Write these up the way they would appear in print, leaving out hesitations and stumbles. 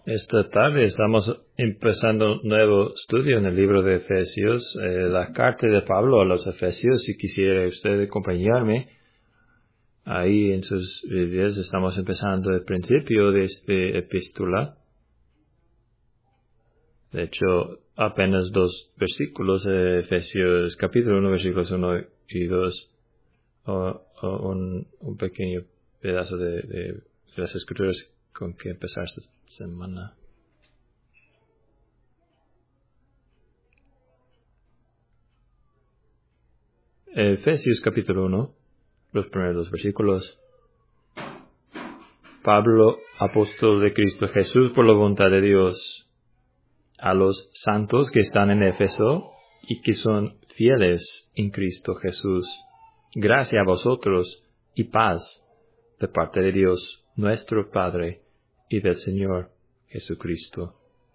Esta tarde estamos empezando un nuevo estudio en el libro de Efesios, la carta de Pablo a los Efesios. Si quisiera usted acompañarme, ahí en sus Biblias estamos empezando el principio de esta epístola. De hecho, apenas 2 versículos de Efesios capítulo 1, versículos 1 y 2, un pequeño pedazo de las escrituras con que empezar esta semana. Efesios capítulo 1, los primeros 2 versículos. Pablo, apóstol de Cristo Jesús por la voluntad de Dios, a los santos que están en Éfeso y que son fieles en Cristo Jesús. Gracia a vosotros y paz de parte de Dios, nuestro Padre, y del Señor Jesucristo.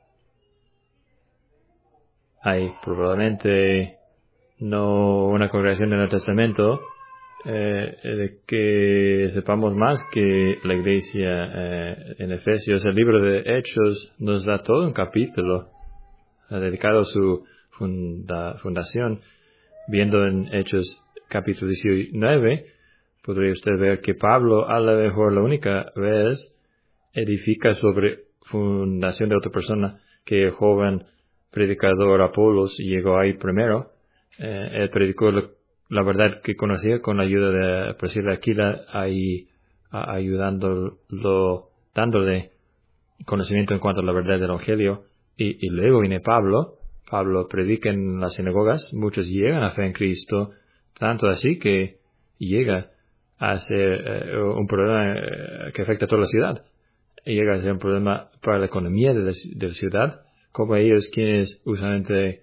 Hay probablemente no una congregación en el Testamento de que sepamos más que la iglesia en Efesios. El libro de Hechos nos da todo un capítulo dedicado a su fundación. Viendo en Hechos capítulo 19, podría usted ver que Pablo, a lo mejor la única vez, edifica sobre fundación de otra persona, que el joven predicador Apolos llegó ahí primero. Él predicó la verdad que conocía con la ayuda de Priscila y Aquila, ahí ayudándolo, dándole conocimiento en cuanto a la verdad del Evangelio. Y luego viene Pablo. Pablo predica en las sinagogas, muchos llegan a fe en Cristo, tanto así que llega a ser un problema que afecta a toda la ciudad. Llega a ser un problema para la economía de la ciudad, como ellos quienes usualmente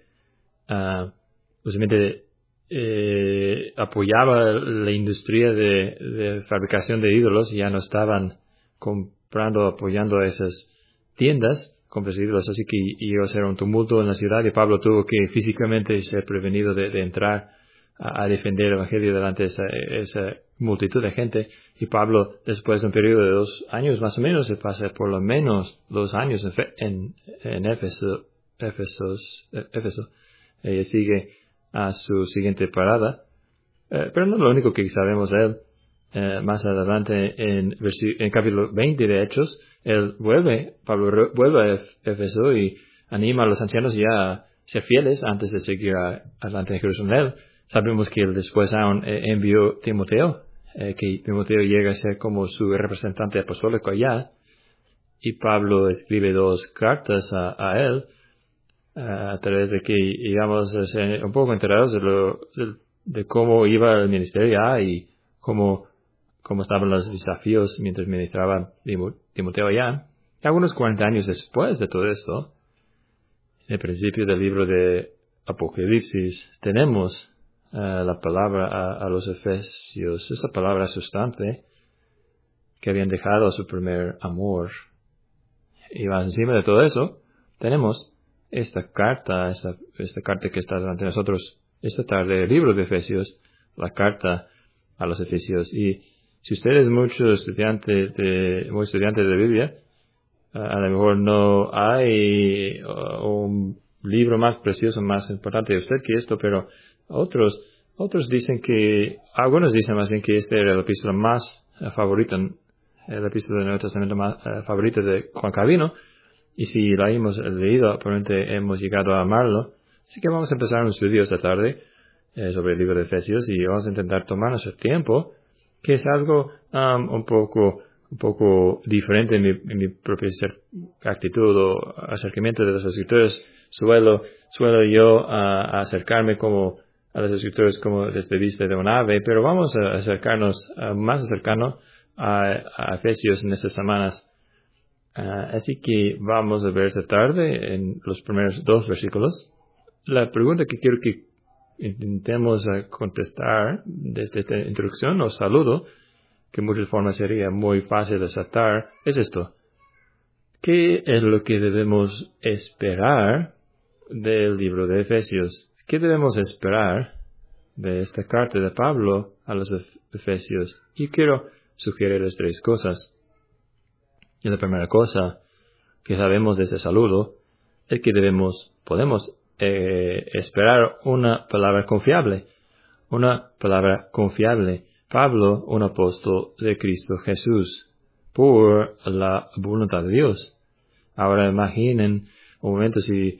apoyaban la industria de fabricación de ídolos, ya no estaban apoyando a esas tiendas con ídolos, así que iba a ser un tumulto en la ciudad y Pablo tuvo que físicamente ser prevenido de entrar a defender el Evangelio delante de esa multitud de gente. Y Pablo, después de un periodo de 2 años más o menos, se pasa por lo menos 2 años en Éfeso. Ella sigue a su siguiente parada, pero no es lo único que sabemos de él. Más adelante en capítulo 20 de Hechos, Pablo vuelve a Éfeso y anima a los ancianos ya a ser fieles antes de seguir adelante en Jerusalén. Sabemos que él después aún envió Timoteo, que Timoteo llega a ser como su representante apostólico allá, y Pablo escribe 2 cartas a él, a través de que íbamos a ser un poco enterados de cómo iba el ministerio allá y cómo estaban los desafíos mientras ministraba Timoteo allá. Y algunos 40 años después de todo esto, en el principio del libro de Apocalipsis, tenemos la palabra a los Efesios, esa palabra sustante que habían dejado a su primer amor. Y más encima de todo eso, tenemos esta carta que está delante de nosotros esta tarde, el libro de Efesios, la carta a los Efesios. Y si usted es muy estudiante de Biblia, a lo mejor no hay un libro más precioso, más importante de usted que esto, pero otros dicen algunos dicen más bien que este era la epístola más favorita, la epístola del Nuevo Testamento más favorita de Juan Calvino, y si la hemos leído, probablemente hemos llegado a amarlo. Así que vamos a empezar un estudio esta tarde sobre el libro de Efesios, y vamos a intentar tomar nuestro tiempo, que es algo un poco diferente en mi propia actitud o acercamiento de las escrituras. Suelo yo acercarme a las escrituras como desde vista de un ave, pero vamos a acercarnos más cercano a Efesios en estas semanas. Así que vamos a ver esta tarde en los primeros 2 versículos. La pregunta que quiero que intentemos contestar desde esta introducción o saludo, que en muchas formas sería muy fácil de aceptar, es esto. ¿Qué es lo que debemos esperar del libro de Efesios? ¿Qué debemos esperar de esta carta de Pablo a los Efesios? Y quiero sugerirles 3 cosas. Y la primera cosa que sabemos de ese saludo es que podemos esperar una palabra confiable. Una palabra confiable. Pablo, un apóstol de Cristo Jesús, por la voluntad de Dios. Ahora imaginen un momento si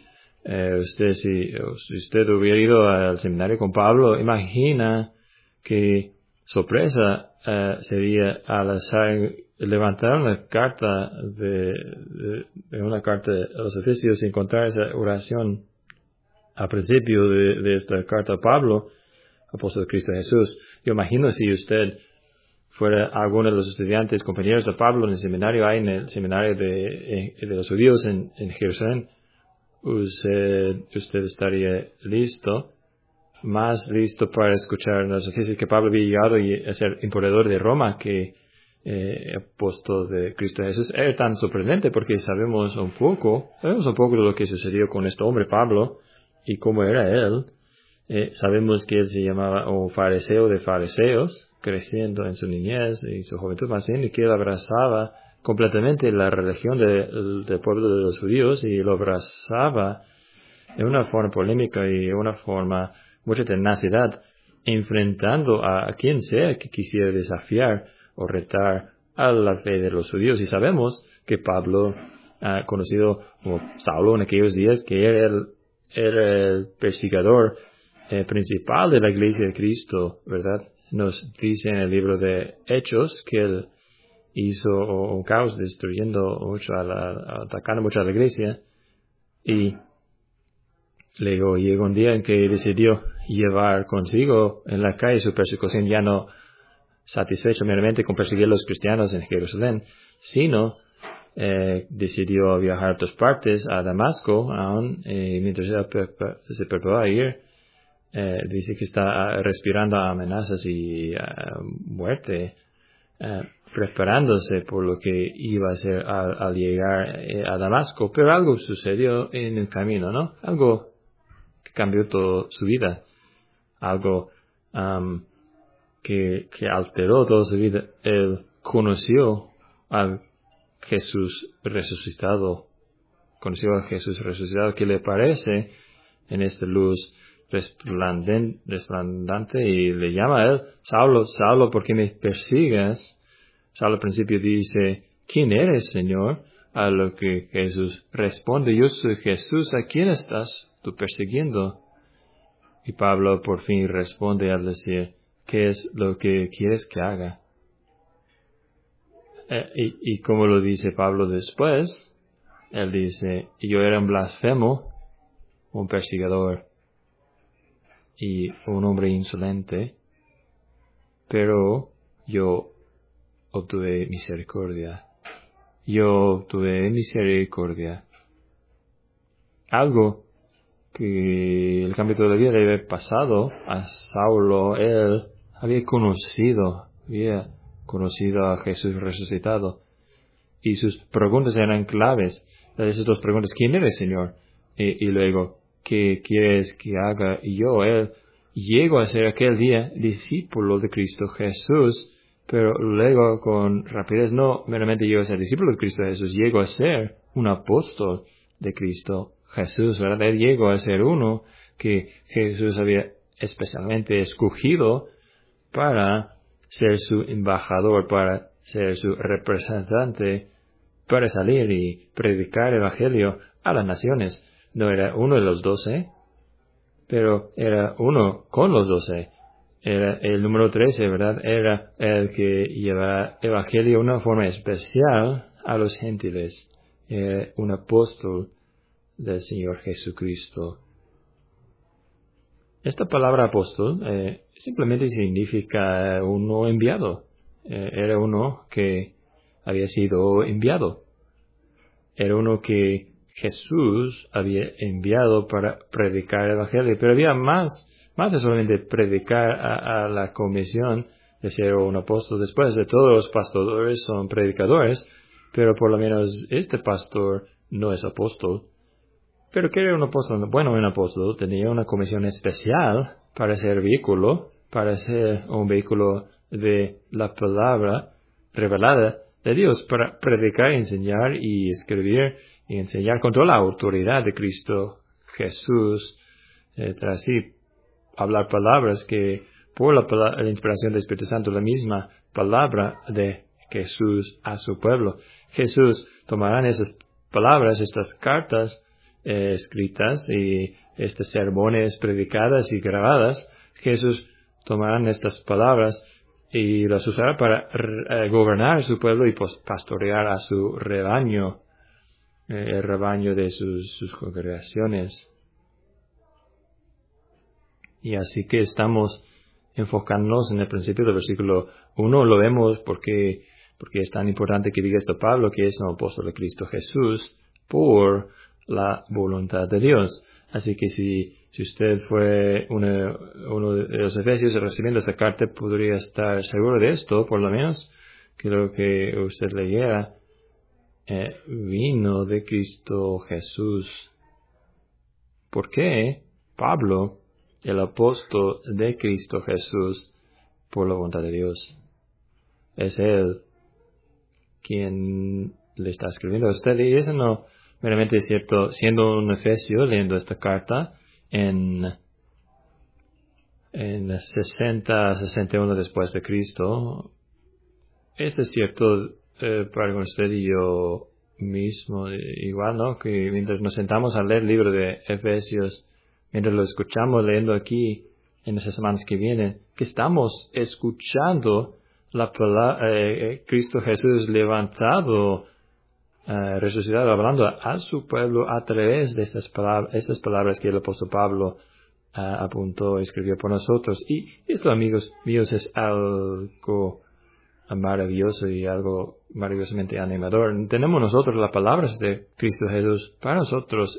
usted hubiera ido al seminario con Pablo, imagina qué sorpresa sería al azar levantar una carta de una carta de los Efesios y encontrar esa oración al principio de esta carta a Pablo, apóstol de Cristo Jesús. Yo imagino si usted fuera alguno de los estudiantes, compañeros de Pablo en el seminario, en el seminario de los judíos en Jerusalén, usted estaría listo, más listo para escuchar las noticias que Pablo había llegado y a ser emperador de Roma que apóstol de Cristo Jesús. Era tan sorprendente porque sabemos un poco de lo que sucedió con este hombre Pablo y cómo era él. Sabemos que él se llamaba un fariseo de fariseos, creciendo en su niñez y su juventud más bien, y que él abrazaba completamente la religión del pueblo de los judíos y lo abrazaba de una forma polémica y de una forma mucha tenacidad, enfrentando a quien sea que quisiera desafiar o retar a la fe de los judíos. Y sabemos que Pablo, conocido como Saulo en aquellos días, que era el perseguidor principal de la iglesia de Cristo, ¿verdad? Nos dice en el libro de Hechos que él hizo un caos destruyendo mucho, atacando mucho a la iglesia, y luego llegó un día en que decidió llevar consigo en la calle su persecución, ya no satisfecho meramente con perseguir a los cristianos en Jerusalén, sino decidió viajar a otras partes, a Damasco, aún mientras se preparaba a ir. Dice que está respirando amenazas y muerte, preparándose por lo que iba a hacer al llegar a Damasco. Pero algo sucedió en el camino, ¿no? Algo que cambió toda su vida. Algo que alteró toda su vida. Él conoció a Jesús resucitado. Conoció a Jesús resucitado, que le parece en esta luz resplandante, y le llama a él: Saulo, Saulo, ¿por qué me persigues? Saulo al principio dice: ¿quién eres, Señor? A lo que Jesús responde: yo soy Jesús, ¿a quién estás tú persiguiendo? Y Pablo por fin responde al decir: ¿qué es lo que quieres que haga? Y como lo dice Pablo después, él dice: yo era un blasfemo, un perseguidor y un hombre insolente, pero yo obtuve misericordia. Yo obtuve misericordia. Algo que el cambio de la vida le había pasado a Saulo. Él había conocido a Jesús resucitado, y sus preguntas eran claves. Esas dos preguntas: ¿quién eres, Señor? Y luego: ¿qué quieres que haga yo? Él llegó a ser aquel día discípulo de Cristo Jesús, pero luego con rapidez no meramente llegó a ser discípulo de Cristo Jesús, llegó a ser un apóstol de Cristo Jesús, ¿verdad? Él llegó a ser uno que Jesús había especialmente escogido para ser su embajador, para ser su representante, para salir y predicar el evangelio a las naciones. No era uno de los 12, pero era uno con los 12. Era el número 13, ¿verdad? Era el que llevaba el evangelio de una forma especial a los gentiles. Era un apóstol del Señor Jesucristo. Esta palabra apóstol simplemente significa uno enviado. Era uno que había sido enviado. Era uno que Jesús había enviado para predicar el evangelio. Pero había más de solamente predicar a la comisión de ser un apóstol. Después de todos los pastores son predicadores, pero por lo menos este pastor no es apóstol. Pero ¿qué era un apóstol? Bueno, un apóstol tenía una comisión especial para ser vehículo, para ser un vehículo de la palabra revelada de Dios para predicar, enseñar y escribir y enseñar con toda la autoridad de Cristo Jesús, así hablar palabras que por la inspiración del Espíritu Santo, la misma palabra de Jesús a su pueblo. Jesús tomará esas palabras, estas cartas escritas y estos sermones predicadas y grabadas. Jesús tomará estas palabras y las usará para gobernar su pueblo y pastorear a su rebaño, el rebaño de sus congregaciones. Y así que estamos enfocándonos en el principio del versículo 1. Lo vemos porque es tan importante que diga esto Pablo, que es un apóstol de Cristo Jesús por la voluntad de Dios. Así que si usted fue uno de los efesios recibiendo esta carta, podría estar seguro de esto, por lo menos, que lo que usted leyera vino de Cristo Jesús. ¿Por qué Pablo, el apóstol de Cristo Jesús, por la voluntad de Dios? Es Él quien le está escribiendo a usted, y eso no meramente es cierto, siendo un efesio, leyendo esta carta en 61 después de Cristo. Esto es cierto para usted y yo mismo, igual, ¿no? Que mientras nos sentamos a leer el libro de Efesios, mientras lo escuchamos leyendo aquí en las semanas que vienen, que estamos escuchando la palabra, Cristo Jesús levantado, resucitado, hablando a su pueblo a través de estas palabras que el apóstol Pablo apuntó, escribió por nosotros. Y esto, amigos míos, es algo maravilloso y algo maravillosamente animador. Tenemos nosotros las palabras de Cristo Jesús para nosotros,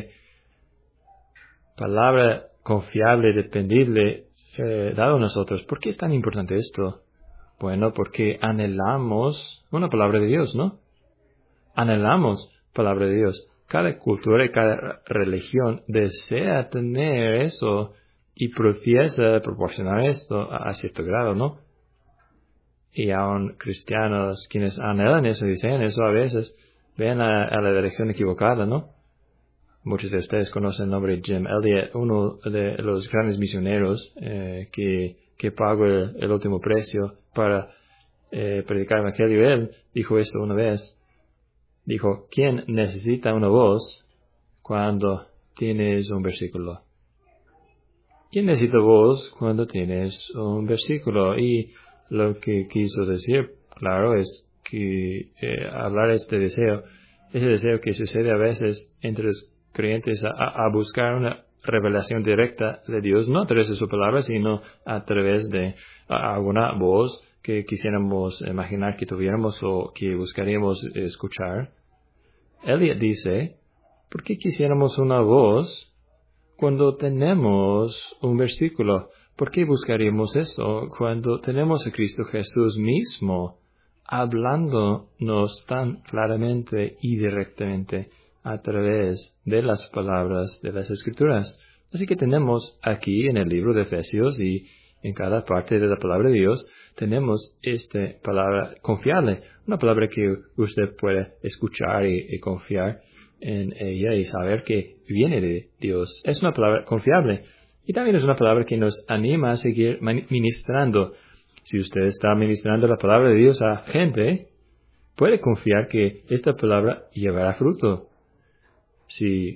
palabra confiable, dependible, dado a nosotros. ¿Por qué es tan importante esto? Bueno, porque anhelamos una palabra de Dios, ¿no? Anhelamos palabra de Dios. Cada cultura y cada religión desea tener eso y profiesa proporcionar esto a cierto grado, ¿no? Y aún cristianos quienes anhelan eso y desean eso a veces ven a la dirección equivocada, ¿no? Muchos de ustedes conocen el nombre de Jim Elliot, uno de los grandes misioneros que pagó el último precio para predicar el evangelio. Él dijo esto una vez. Dijo, ¿quién necesita una voz cuando tienes un versículo? ¿Quién necesita voz cuando tienes un versículo? Y lo que quiso decir, claro, es que hablar ese deseo que sucede a veces entre los creyentes a buscar una revelación directa de Dios, no a través de su palabra, sino a través de alguna voz que quisiéramos imaginar que tuviéramos o que buscaríamos escuchar. Elliot dice, ¿por qué quisiéramos una voz cuando tenemos un versículo? ¿Por qué buscaríamos eso cuando tenemos a Cristo Jesús mismo hablándonos tan claramente y directamente a través de las palabras de las Escrituras? Así que tenemos aquí en el libro de Efesios y en cada parte de la palabra de Dios, tenemos esta palabra confiable, una palabra que usted puede escuchar y confiar en ella y saber que viene de Dios. Es una palabra confiable y también es una palabra que nos anima a seguir ministrando. Si usted está ministrando la palabra de Dios a gente, puede confiar que esta palabra llevará fruto. Sigue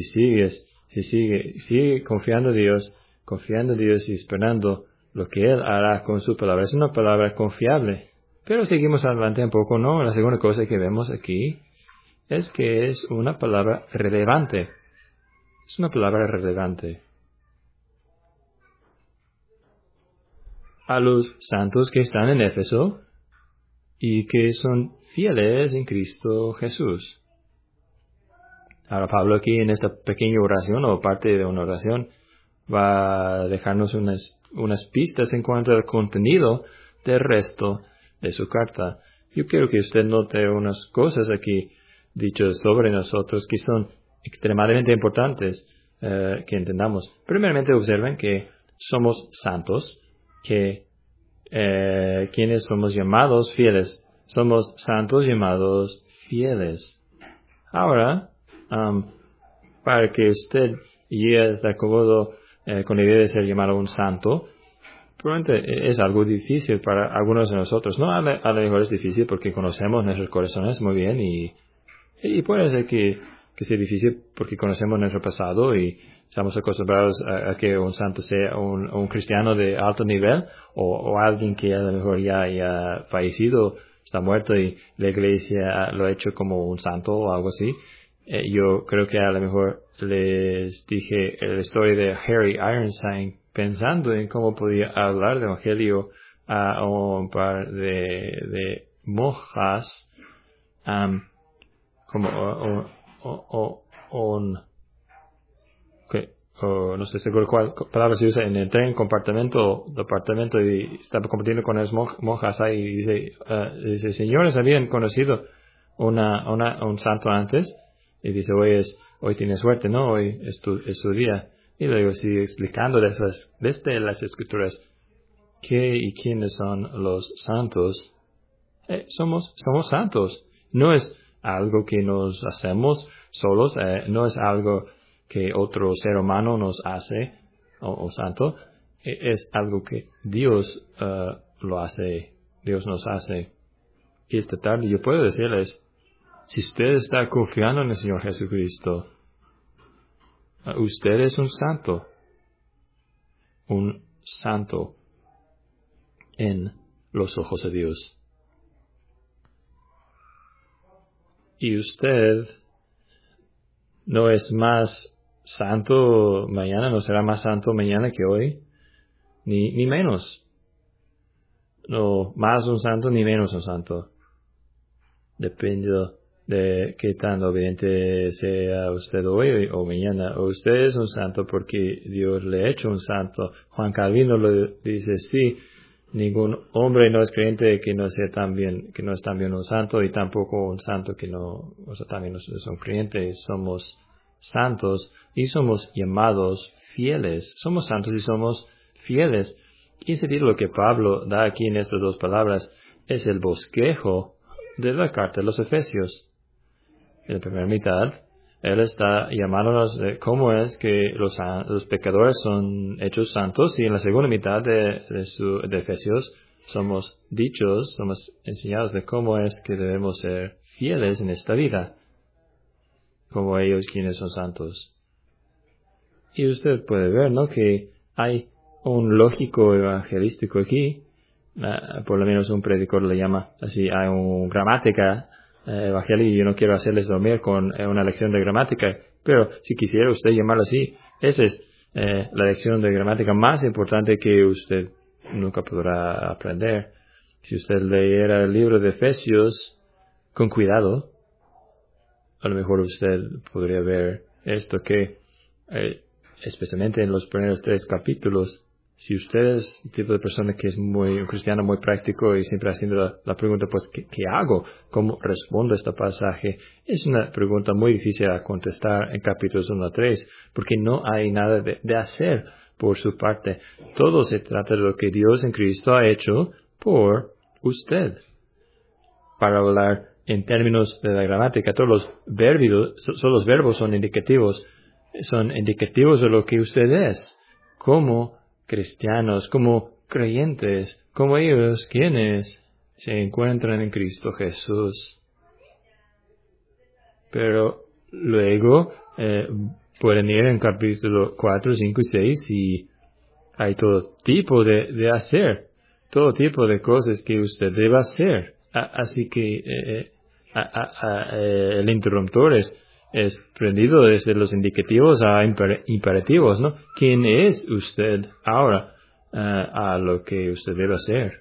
confiando en Dios y esperando lo que Él hará con su palabra. Es una palabra confiable. Pero seguimos adelante un poco, ¿no? La segunda cosa que vemos aquí es que es una palabra relevante. Es una palabra relevante. A los santos que están en Éfeso y que son fieles en Cristo Jesús. Ahora Pablo aquí en esta pequeña oración o parte de una oración va a dejarnos unas pistas en cuanto al contenido del resto de su carta. Yo quiero que usted note unas cosas aquí dichas sobre nosotros que son extremadamente importantes que entendamos. Primeramente observen que somos santos, que quienes somos llamados fieles. Somos santos llamados fieles. Ahora, para que usted llegue estar cómodo con la idea de ser llamado un santo, probablemente es algo difícil para algunos de nosotros. No, a lo mejor es difícil porque conocemos nuestros corazones muy bien y puede ser que sea difícil porque conocemos nuestro pasado y estamos acostumbrados a que un santo sea un cristiano de alto nivel o alguien que a lo mejor ya haya fallecido, está muerto y la iglesia lo ha hecho como un santo o algo así. Yo creo que a lo mejor les dije la historia de Harry Ironside pensando en cómo podía hablar de evangelio a un par de monjas, no estoy seguro cuál palabra se usa en el tren, departamento, y estaba compartiendo con las monjas ahí y dice, señores, ¿habían conocido un santo antes? Y dice, hoy tienes suerte, ¿no? Hoy es tu día. Y luego sigue explicando desde las escrituras qué y quiénes son los santos. Somos santos. No es algo que nos hacemos solos, no es algo que otro ser humano nos hace, o santo, es algo que Dios lo hace, Dios nos hace. Y esta tarde yo puedo decirles, si usted está confiando en el Señor Jesucristo, usted es un santo en los ojos de Dios. Y usted no es más santo mañana, no será más santo mañana que hoy, ni menos. No más un santo ni menos un santo. Depende de qué tan obediente sea usted hoy o mañana. O usted es un santo porque Dios le ha hecho un santo. Juan Calvino lo dice, sí, ningún hombre no es creyente que no sea también, que no es también un santo, y tampoco un santo que no, o sea, también no es un creyente. Somos santos y somos llamados fieles. Somos santos y somos fieles. Y en sentido lo que Pablo da aquí en estas dos palabras es el bosquejo de la carta de los Efesios. En la primera mitad, él está llamándonos de cómo es que los pecadores son hechos santos, y en la segunda mitad de Efesios somos enseñados de cómo es que debemos ser fieles en esta vida, como ellos quienes son santos. Y usted puede ver, ¿no?, que hay un lógico evangelístico aquí, por lo menos un predicador le llama así, hay un gramática evangelio, y yo no quiero hacerles dormir con una lección de gramática, pero si quisiera usted llamarlo así, esa es la lección de gramática más importante que usted nunca podrá aprender. Si usted leyera el libro de Efesios con cuidado, a lo mejor usted podría ver esto que, especialmente en los primeros 3 capítulos, si usted es el tipo de persona que es un cristiano muy práctico y siempre haciendo la pregunta, pues, ¿qué hago? ¿Cómo respondo a este pasaje? Es una pregunta muy difícil a contestar en capítulos 1 a 3, porque no hay nada de hacer por su parte. Todo se trata de lo que Dios en Cristo ha hecho por usted. Para hablar en términos de la gramática, todos los verbos son indicativos de lo que usted es, como cristianos, como creyentes, como ellos quienes se encuentran en Cristo Jesús. Pero luego pueden ir en capítulo 4, 5 y 6 y hay todo tipo de hacer, todo tipo de cosas que usted debe hacer. Así que el interruptor es prendido desde los indicativos a imperativos, ¿no? ¿Quién es usted ahora a lo que usted debe hacer?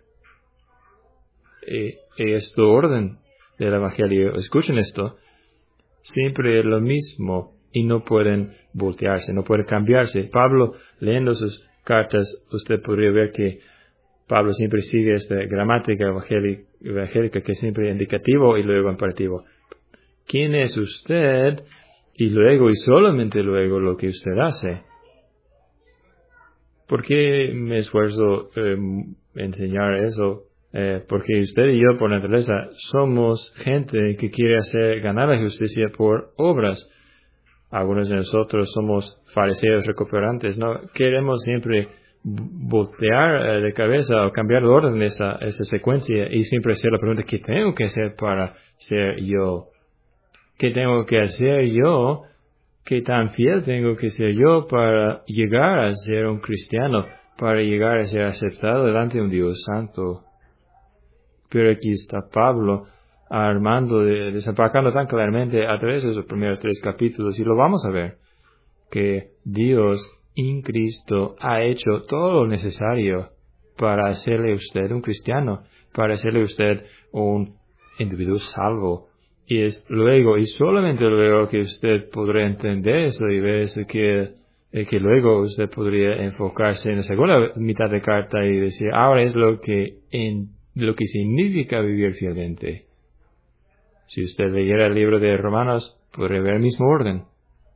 Este orden del Evangelio, escuchen esto, siempre es lo mismo y no pueden voltearse, no pueden cambiarse. Pablo, leyendo sus cartas, usted podría ver que Pablo siempre sigue esta gramática evangélica que es siempre indicativo y luego imperativo. ¿Quién es usted? Y luego, y solamente luego, lo que usted hace. ¿Por qué me esfuerzo en enseñar eso? Porque usted y yo, por naturaleza, somos gente que quiere ganar la justicia por obras. Algunos de nosotros somos fariseos recuperantes, ¿no? Queremos siempre voltear de cabeza o cambiar el orden de esa secuencia y siempre hacer la pregunta: ¿qué tengo que hacer para ser yo? ¿Qué tengo que hacer yo? ¿Qué tan fiel tengo que ser yo para llegar a ser un cristiano? Para llegar a ser aceptado delante de un Dios santo. Pero aquí está Pablo desempacando tan claramente a través de esos primeros 3 capítulos, y lo vamos a ver, que Dios en Cristo ha hecho todo lo necesario para hacerle usted un cristiano, para hacerle usted un individuo salvo. Y es luego, y solamente luego, que usted podrá entender eso y ver eso, que luego usted podría enfocarse en la segunda mitad de carta y decir: ahora es lo que significa vivir fielmente. Si usted leyera el libro de Romanos, podría ver el mismo orden.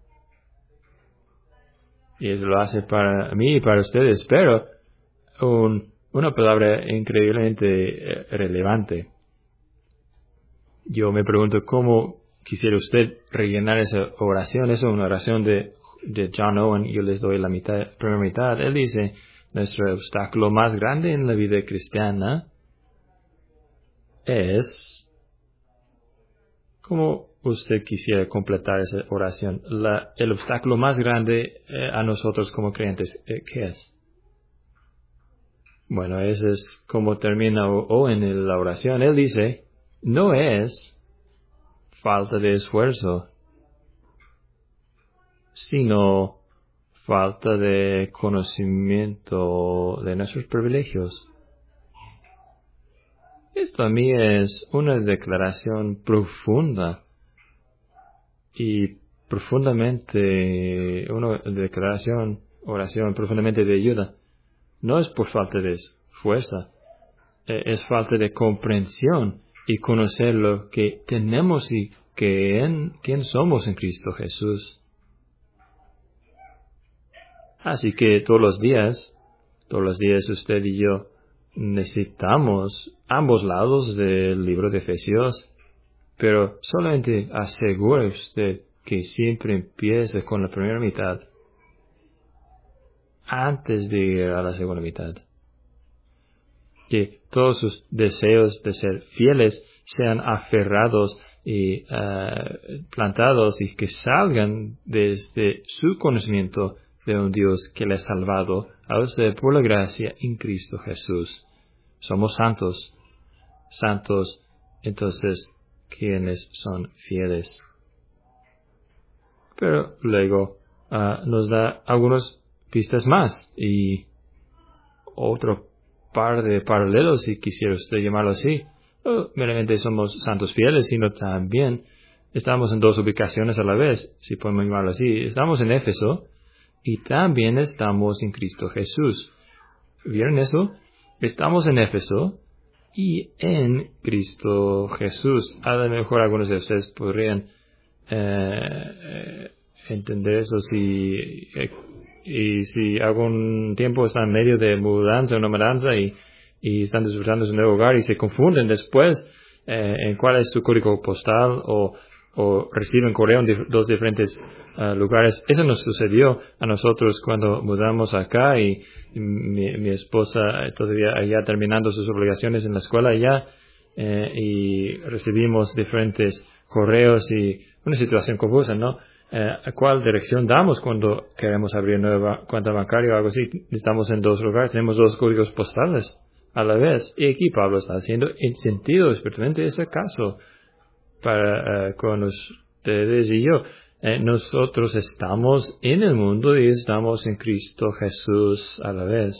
Y eso lo hace para mí y para ustedes, pero una palabra increíblemente relevante. Yo me pregunto cómo quisiera usted rellenar esa oración. Es una oración de John Owen. Yo les doy la primera mitad. Él dice: nuestro obstáculo más grande en la vida cristiana es... ¿Cómo usted quisiera completar esa oración? El obstáculo más grande a nosotros como creyentes, ¿qué es? Bueno, ese es como termina Owen en la oración. Él dice: no es falta de esfuerzo, sino falta de conocimiento de nuestros privilegios. Esto a mí es una declaración profunda y oración profundamente de ayuda. No es por falta de fuerza, es falta de comprensión y conocer lo que tenemos y quién somos en Cristo Jesús. Así que todos los días usted y yo necesitamos ambos lados del libro de Efesios, pero solamente asegure usted que siempre empiece con la primera mitad antes de ir a la segunda mitad. Que todos sus deseos de ser fieles sean aferrados y plantados, y que salgan desde su conocimiento de un Dios que le ha salvado a usted por la gracia en Cristo Jesús. Somos santos, entonces, quienes son fieles. Pero luego nos da algunas pistas más y otro par de paralelos, si quisiera usted llamarlo así. No meramente somos santos fieles, sino también estamos en 2 ubicaciones a la vez, si podemos llamarlo así. Estamos en Éfeso y también estamos en Cristo Jesús. ¿Vieron eso? Estamos en Éfeso y en Cristo Jesús. A lo mejor algunos de ustedes podrían entender eso si algún tiempo están en medio de una mudanza y están disfrutando de su nuevo hogar y se confunden después en cuál es su código postal o reciben correo en 2 diferentes lugares. Eso nos sucedió a nosotros cuando mudamos acá y mi esposa todavía allá terminando sus obligaciones en la escuela allá y recibimos diferentes correos y una situación confusa, ¿no? ¿A cuál dirección damos cuando queremos abrir nueva cuenta bancaria o algo así? Estamos en 2 lugares, tenemos 2 códigos postales a la vez. Y aquí Pablo está haciendo en sentido espiritualmente ese caso con ustedes y yo. Nosotros estamos en el mundo y estamos en Cristo Jesús a la vez.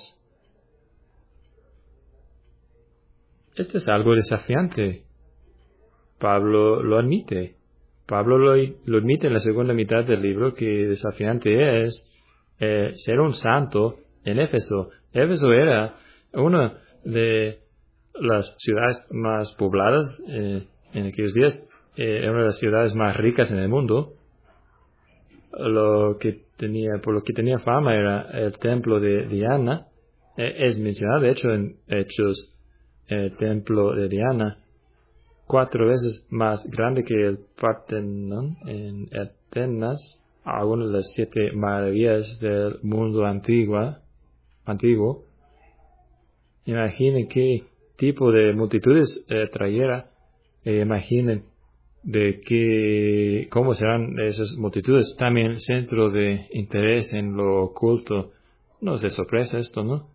Esto es algo desafiante. Pablo lo admite. Pablo lo admite en la segunda mitad del libro, que desafiante es ser un santo en Éfeso. Éfeso era una de las ciudades más pobladas en aquellos días. Era una de las ciudades más ricas en el mundo. Por lo que tenía fama era el templo de Diana. Es mencionado, de hecho, en Hechos templo de Diana, 4 veces más grande que el Partenón en Atenas, alguna de las 7 maravillas del mundo antiguo. Imaginen qué tipo de multitudes trayera. Imaginen cómo serán esas multitudes. También centro de interés en lo oculto. No es de sorpresa esto, ¿no?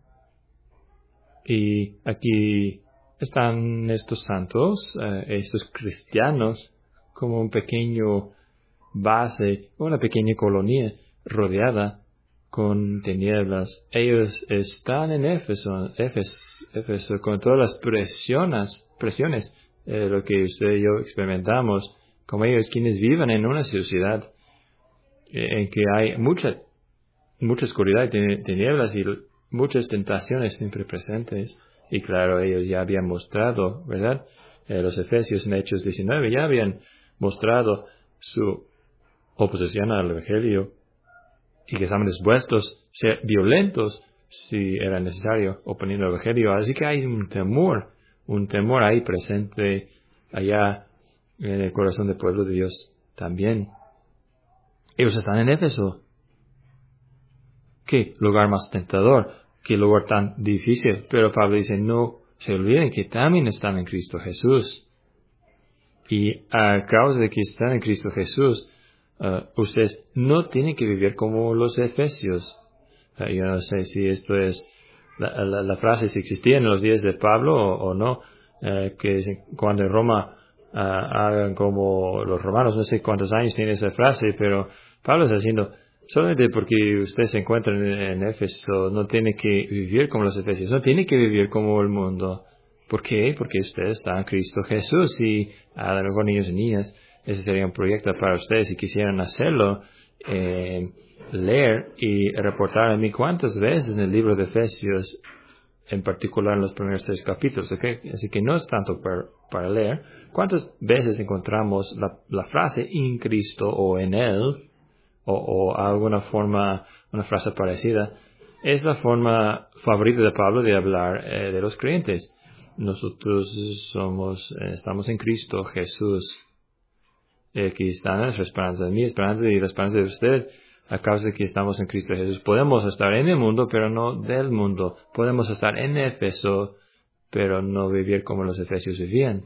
Y aquí están estos santos, estos cristianos, como un pequeño base, una pequeña colonia rodeada con tinieblas. Ellos están en Éfeso con todas las presiones, lo que usted y yo experimentamos, como ellos quienes viven en una sociedad en que hay mucha oscuridad y tinieblas y muchas tentaciones siempre presentes. Y claro, ellos ya habían mostrado, ¿verdad? Los Efesios en Hechos 19 ya habían mostrado su oposición al Evangelio y que estaban dispuestos a ser violentos si era necesario oponiendo al Evangelio. Así que hay un temor ahí presente allá en el corazón del pueblo de Dios también. Ellos están en Éfeso. Qué lugar más tentador, qué lugar tan difícil. Pero Pablo dice, no se olviden que también están en Cristo Jesús. Y a causa de que están en Cristo Jesús, ustedes no tienen que vivir como los efesios. Yo no sé si esto es la frase, si existía en los días de Pablo o no, que cuando en Roma hagan como los romanos. No sé cuántos años tiene esa frase, pero Pablo está diciendo, solamente porque usted se encuentra en Éfeso, no tiene que vivir como los efesios, no tiene que vivir como el mundo. ¿Por qué? Porque usted está en Cristo Jesús y a lo mejor niños y niñas, ese sería un proyecto para ustedes si quisieran hacerlo, leer y reportar a mí cuántas veces en el libro de Efesios, en particular en los primeros 3 capítulos, ¿okay? Así que no es tanto para leer, cuántas veces encontramos la frase en Cristo o en Él, o alguna forma, una frase parecida. Es la forma favorita de Pablo de hablar de los creyentes. Nosotros estamos en Cristo Jesús. Aquí está nuestra esperanza, mi esperanza y la esperanza de usted, a causa de que estamos en Cristo Jesús. Podemos estar en el mundo, pero no del mundo. Podemos estar en Éfeso, pero no vivir como los efesios vivían.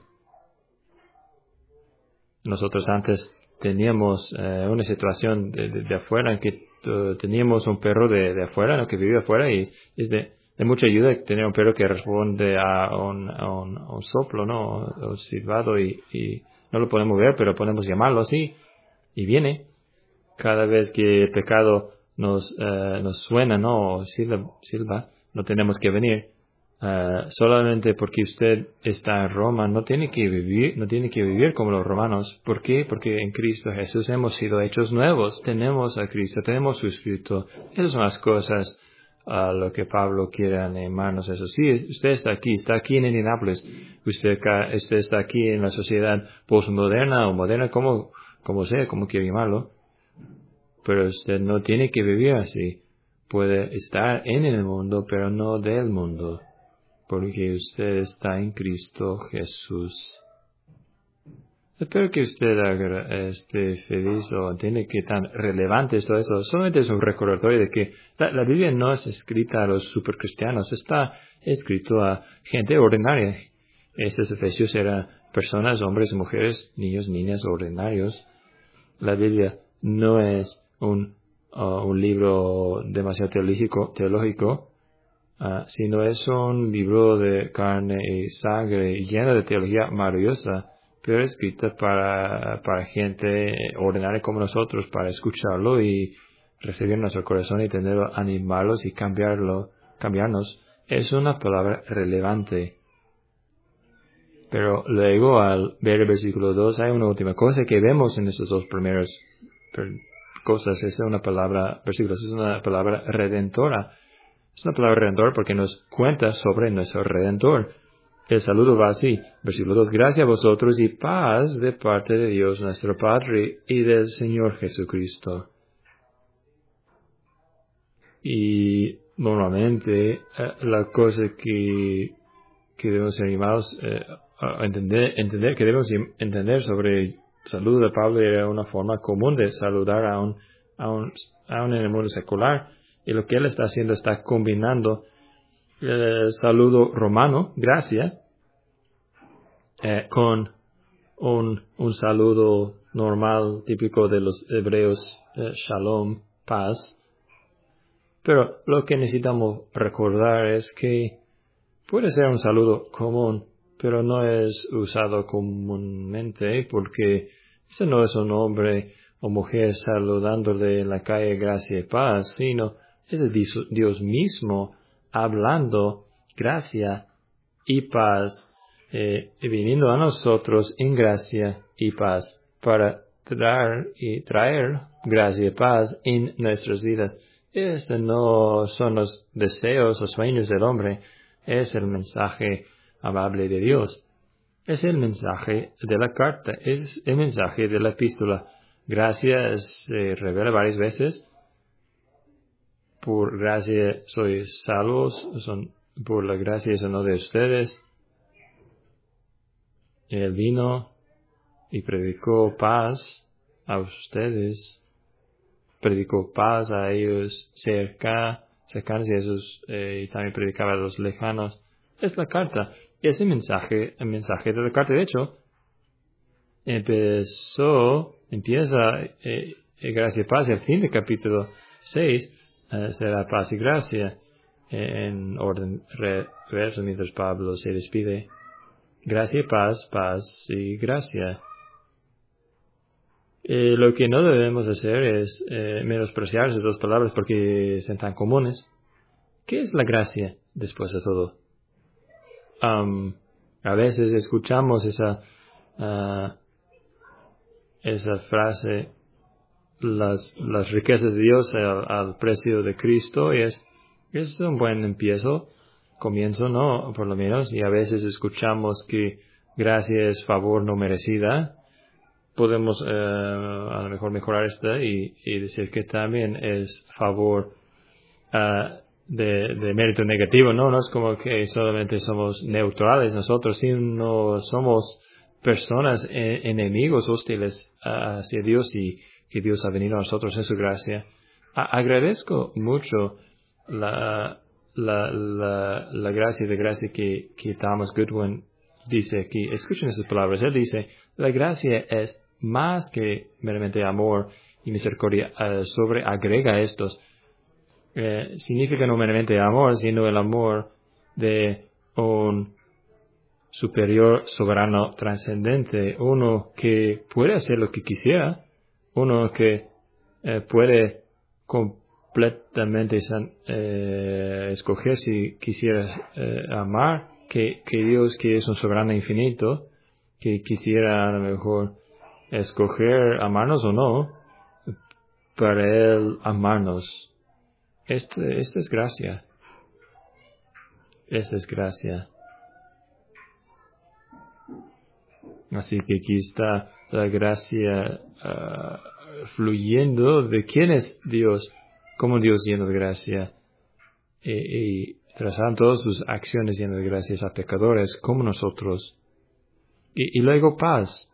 Nosotros antes teníamos una situación de afuera en que teníamos un perro de afuera, ¿no? Que vivía afuera, y es de mucha ayuda tener un perro que responde a un soplo, ¿no? O silbado, y no lo podemos ver, pero podemos llamarlo así y viene. Cada vez que el pecado nos suena, ¿no? O silba, no tenemos que venir. Solamente porque usted está en Roma, no tiene que vivir como los romanos. ¿Por qué? Porque en Cristo Jesús hemos sido hechos nuevos. Tenemos a Cristo, tenemos su Espíritu. Esas son las cosas a lo que Pablo quiere animarnos. Eso sí, usted está aquí en Indianápolis. Usted está aquí en la sociedad postmoderna o moderna, como quiere llamarlo. Pero usted no tiene que vivir así. Puede estar en el mundo, pero no del mundo. Porque usted está en Cristo Jesús. Espero que usted esté feliz o entiende que tan relevante es todo eso. Solamente es un recordatorio de que la Biblia no es escrita a los supercristianos, está escrito a gente ordinaria. Estos efesios eran personas, hombres, mujeres, niños, niñas ordinarios. La Biblia no es un libro demasiado teológico, sino es un libro de carne y sangre lleno de teología maravillosa, pero escrita para gente ordinaria como nosotros, para escucharlo y recibir nuestro corazón y tenerlo, animarlos y cambiarnos. Es una palabra relevante. Pero luego, al ver el versículo 2, hay una última cosa que vemos en estos 2 primeros cosas. Es una palabra redentora. Es una palabra redentor porque nos cuenta sobre nuestro Redentor. El saludo va así, versículo 2, gracias a vosotros y paz de parte de Dios nuestro Padre y del Señor Jesucristo. Y normalmente la cosa que que debemos ser animados a entender que debemos entender sobre el saludo de Pablo. Era una forma común de saludar aún en el mundo secular, y lo que él está haciendo está combinando el saludo romano, gracia, con un saludo normal típico de los hebreos, shalom, paz. Pero lo que necesitamos recordar es que puede ser un saludo común, pero no es usado comúnmente, porque ese no es un hombre o mujer saludándole en la calle gracia y paz, sino es Dios mismo hablando gracia y paz, viniendo a nosotros en gracia y paz para traer gracia y paz en nuestras vidas. Este no son los deseos o sueños del hombre, es el mensaje amable de Dios. Es el mensaje de la carta, es el mensaje de la epístola. Gracia se revela varias veces. Por gracia sois salvos, por la gracia es uno de ustedes. Él vino y predicó paz a ustedes. Predicó paz a ellos cercanos y a esos, y también predicaba a los lejanos. Es la carta. Ese mensaje, el mensaje de la carta, de hecho, empieza gracia y paz, y al fin del capítulo 6 será paz y gracia, en orden reverso, mientras Pablo se despide. Gracia y paz, paz y gracia. Lo que no debemos hacer es menospreciar esas dos palabras porque son tan comunes. ¿Qué es la gracia después de todo? A veces escuchamos esa frase, las riquezas de Dios al precio de Cristo, y es un buen comienzo, ¿no? Por lo menos, y a veces escuchamos que gracia es favor no merecida. Podemos a lo mejor mejorar esta y decir que también es favor de mérito negativo, ¿no? No es como que solamente somos neutrales nosotros, sino somos personas enemigos hostiles hacia Dios, y que Dios ha venido a nosotros en su gracia. Agradezco mucho la gracia que Thomas Goodwin dice aquí. Escuchen esas palabras. Él dice, la gracia es más que meramente amor y misericordia. Agrega estos. Significa no meramente amor, sino el amor de un superior, soberano, trascendente, uno que puede hacer lo que quisiera, uno que puede completamente escoger si quisiera amar, que Dios, que es un soberano infinito, que quisiera a lo mejor escoger amarnos o no, para Él amarnos. Esta es gracia. Esta es gracia. Así que aquí está la gracia fluyendo de quién es Dios, como Dios lleno de gracia, y trazando todas sus acciones llenas de gracias a pecadores como nosotros. Y luego paz.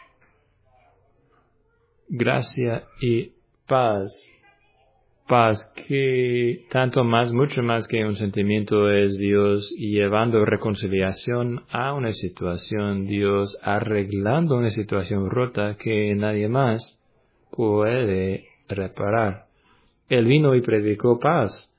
Gracia y paz. Paz que mucho más que un sentimiento, es Dios llevando reconciliación a una situación, Dios arreglando una situación rota que nadie más puede reparar. Él vino y predicó paz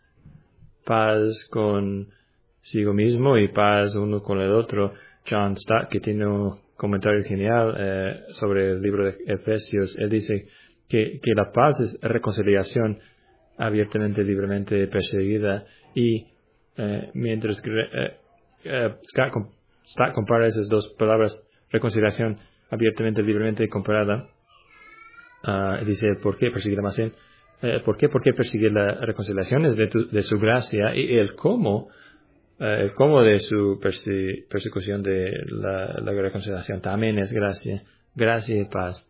consigo mismo y paz uno con el otro. John Stott, que tiene un comentario genial sobre el libro de Efesios, él dice que la paz es reconciliación abiertamente, libremente perseguida, y mientras Scott compara esas dos palabras, reconciliación abiertamente, libremente comparada, dice, ¿por qué perseguir más bien? ¿Por qué perseguir la reconciliación? Es de su gracia, y el cómo de su persecución de la reconciliación también es gracia y paz.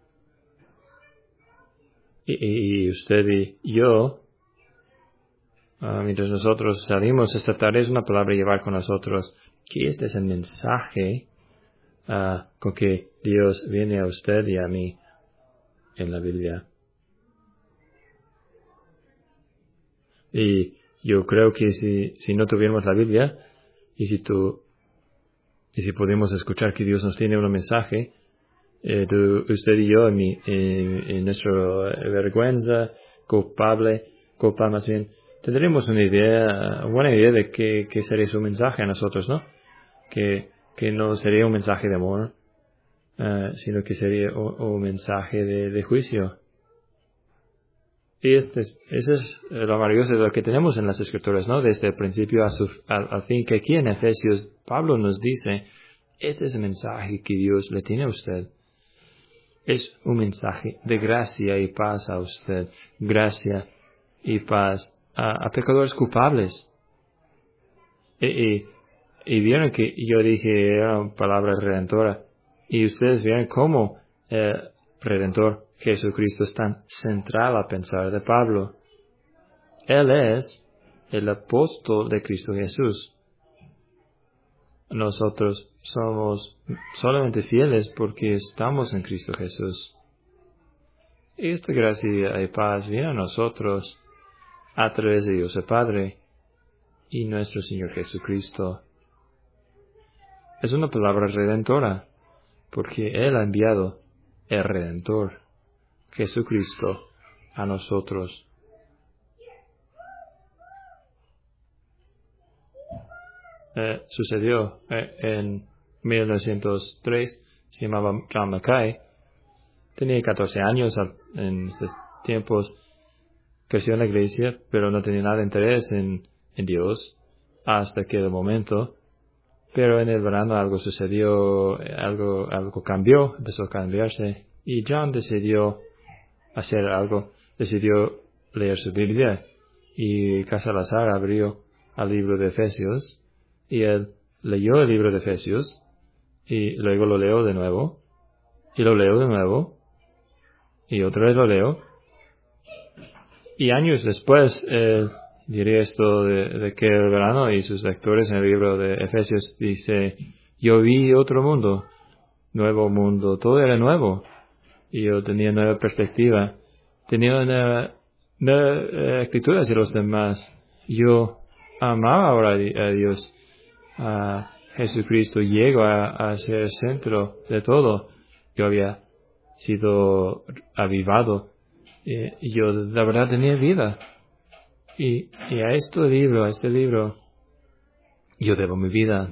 Y usted y yo, mientras nosotros salimos esta tarde, es una palabra llevar con nosotros. que este es el mensaje con que Dios viene a usted y a mí en la Biblia. Y yo creo que si no tuviéramos la Biblia, y si podemos escuchar que Dios nos tiene un mensaje, usted y yo, en nuestra vergüenza, culpa más bien, tendremos una buena idea de qué sería su mensaje a nosotros, ¿no? Que no sería un mensaje de amor, sino que sería un mensaje de juicio. Y ese es lo maravilloso de lo que tenemos en las Escrituras, ¿no? Desde el principio al fin, que aquí en Efesios, Pablo nos dice, este es el mensaje que Dios le tiene a usted. Es un mensaje de gracia y paz a usted. Gracia y paz a pecadores culpables. Y vieron que yo dije, era una palabra redentora. Y ustedes vieron cómo Redentor Jesucristo es tan central a pensar de Pablo. Él es el apóstol de Cristo Jesús. Nosotros somos solamente fieles porque estamos en Cristo Jesús. Y esta gracia y paz viene a nosotros a través de Dios el Padre y nuestro Señor Jesucristo. Es una palabra redentora porque Él ha enviado el Redentor, Jesucristo, a nosotros. Sucedió en 1903, se llamaba John Mackay, tenía 14 años en estos tiempos, creció en la iglesia, pero no tenía nada de interés en Dios hasta que de momento, pero en el verano algo sucedió, algo cambió, empezó a cambiarse, y John decidió hacer algo, decidió leer su Biblia, y casi al azar abrió al libro de Efesios, y él leyó el libro de Efesios, y luego lo leo de nuevo, y lo leo de nuevo, y otra vez lo leo, y años después, diré esto de que el verano y sus lectores en el libro de Efesios dice, yo vi otro mundo, nuevo mundo, todo era nuevo, y yo tenía nueva perspectiva, tenía una actitud hacia los demás, yo amaba ahora a Dios, a Jesucristo, llego a ser el centro de todo, yo había sido avivado, y yo de verdad tenía vida. Y a este libro, yo debo mi vida.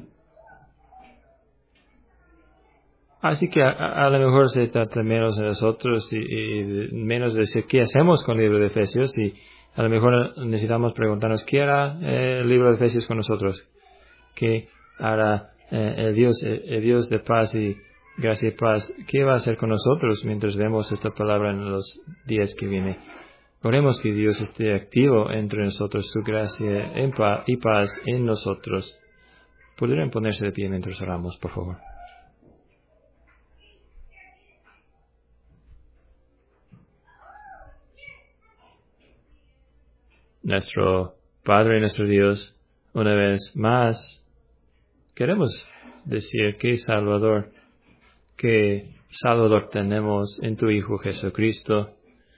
Así que a lo mejor se trata menos de nosotros y menos de decir qué hacemos con el libro de Efesios, y a lo mejor necesitamos preguntarnos qué hará el libro de Efesios con nosotros, qué hará el Dios de paz y gracia y paz, qué va a hacer con nosotros mientras vemos esta palabra en los días que vienen. Oremos que Dios esté activo entre nosotros, su gracia y paz en nosotros. ¿Podrían ponerse de pie mientras oramos, por favor? Nuestro Padre y nuestro Dios, una vez más, queremos decir que Salvador tenemos en tu Hijo Jesucristo,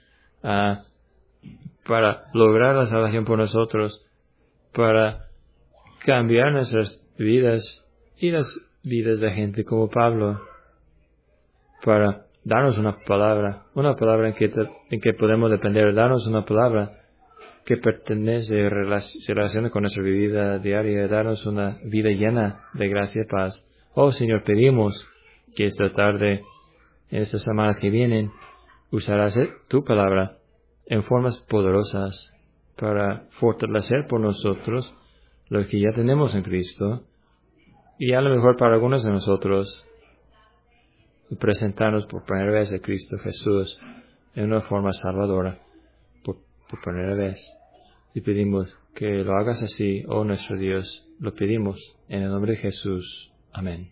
para lograr la salvación por nosotros, para cambiar nuestras vidas y las vidas de gente como Pablo, para darnos una palabra en que podemos depender, darnos una palabra que pertenece, se relaciona con nuestra vida diaria, darnos una vida llena de gracia y paz. Oh Señor, pedimos que esta tarde, en estas semanas que vienen, usarás tu palabra en formas poderosas para fortalecer por nosotros lo que ya tenemos en Cristo, y a lo mejor para algunos de nosotros presentarnos por primera vez a Cristo Jesús en una forma salvadora por primera vez. Y pedimos que lo hagas así, oh nuestro Dios, lo pedimos en el nombre de Jesús. Amén.